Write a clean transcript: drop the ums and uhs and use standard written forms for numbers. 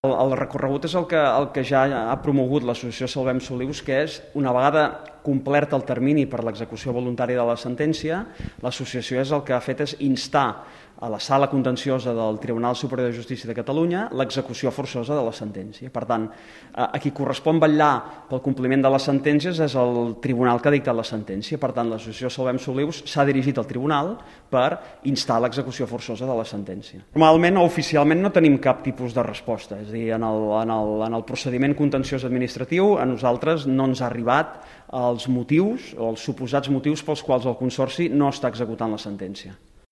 El recorregut és el que ja ha promogut l'associació Salvem Solius, que és, una vegada complert el termini per l'execució voluntària de la sentència, l'associació el que ha fet és instar a la sala contenciosa del Tribunal Superior de Justícia de Catalunya l'execució forçosa de la sentència. Per tant, a qui correspon vetllar pel compliment de les sentències és el tribunal que ha dictat la sentència. Per tant, l'associació Salvem Solius s'ha dirigit al tribunal per instar l'execució forçosa de la sentència. Normalment o oficialment no tenim cap tipus de resposta, és a dir, en el procediment contenciós administratiu a nosaltres no ens ha arribat els motius o els suposats motius pels quals el Consorci no està executant la sentència.